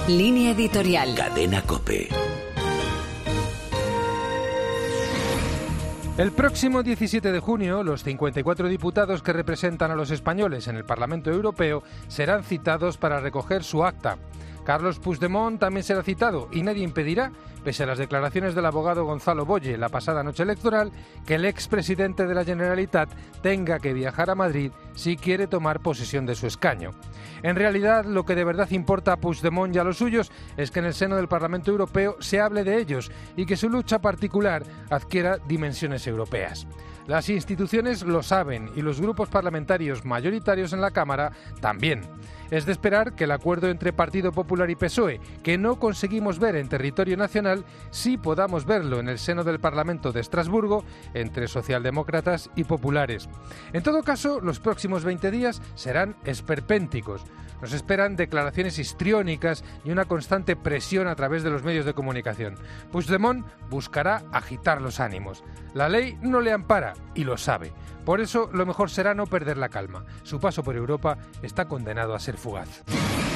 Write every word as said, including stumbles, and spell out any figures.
Línea editorial. Cadena COPE. El próximo diecisiete de junio, los cincuenta y cuatro diputados que representan a los españoles en el Parlamento Europeo serán citados para recoger su acta. Carlos Puigdemont también será citado y nadie impedirá, pese a las declaraciones del abogado Gonzalo Boye la pasada noche electoral, que el expresidente de la Generalitat tenga que viajar a Madrid si quiere tomar posesión de su escaño. En realidad, lo que de verdad importa a Puigdemont y a los suyos es que en el seno del Parlamento Europeo se hable de ellos y que su lucha particular adquiera dimensiones europeas. Las instituciones lo saben y los grupos parlamentarios mayoritarios en la Cámara también. Es de esperar que el acuerdo entre Partido Popular y P S O E, que no conseguimos ver en territorio nacional, sí podamos verlo en el seno del Parlamento de Estrasburgo entre socialdemócratas y populares. En todo caso, los próximos veinte días serán esperpénticos. Nos esperan declaraciones histriónicas y una constante presión a través de los medios de comunicación. Puigdemont buscará agitar los ánimos. La ley no le ampara y lo sabe. Por eso, lo mejor será no perder la calma. Su paso por Europa está condenado a ser fugaz.